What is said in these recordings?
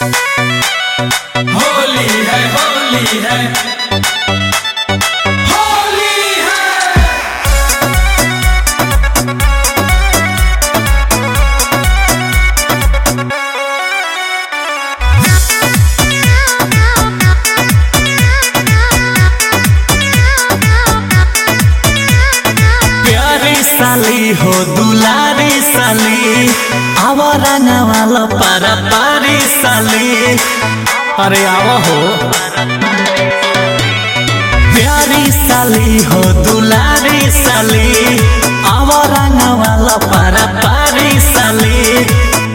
होली है होली है होली है। प्यारी साली हो दुलारी साली आवारा नवाला पारा पारी साली अरे आवा हो। प्यारी साली हो दुलारी साली आवारा नवाला पारा पारी साली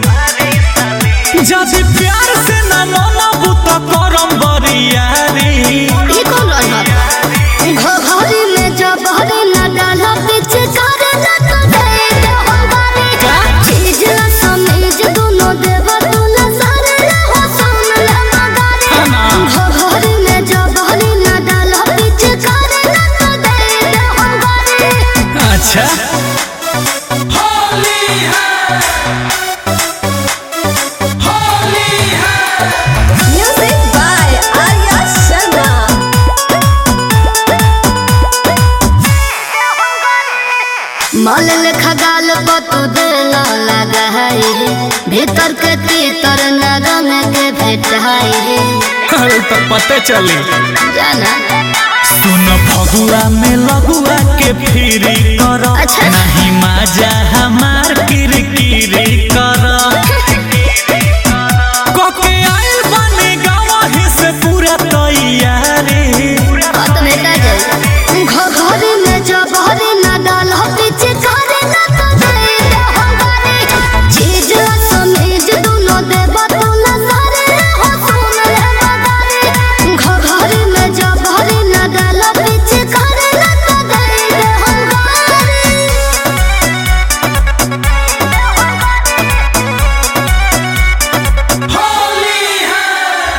जब प्यार से ना मनबू तो करम बरियारी। ई कौन रहल घोघरी में जबहरी न डाला पीछे करे न तो दे दे हमारे चीज न समीज दोनों देवा तू न सारे न हो सुन ले मगारे घोघरी में जबहरी न डाला पीछे करे न तो दे दे हमारे। अच्छा होली है होली है। Music by Arya Sharma. मल लेखा गाल पतु दिल लगा है भीतर के तीतर नरम के भेटाई है अरे तो पते चली जाना सुन फगुआ में लगुआ के फिरी कर अच्छा। नहीं मजा हमार किरकिरी कर कोके आइल बने गाँव से पूरा तैयारी। तो बेटा जाए घोघरी में जबहरी न डाल पीछे करे न तो दे दे हमारे चीज समीज दोनों देवा तू न सारे हो सुन ले मगारे घोघरी में जबहरी न डाल पीछे करे न तो दे दे हमारे। होली है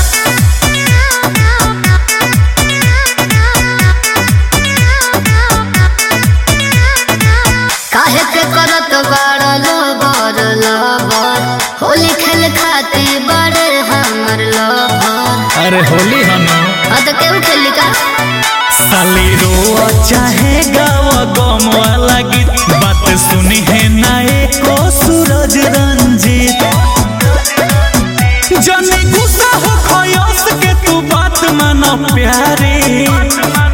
काहे के करत बाड़ लबर लबर होली खेल खाती बड़े हमर लबर। अरे होली हनो हाँ तो केहू खेली का साली रो चाहे गाव गम वाला गीत बात सुनी है ना एको सूरज रंजीत जनी गुस्सा हो खयस के तू बात मानो प्यारी।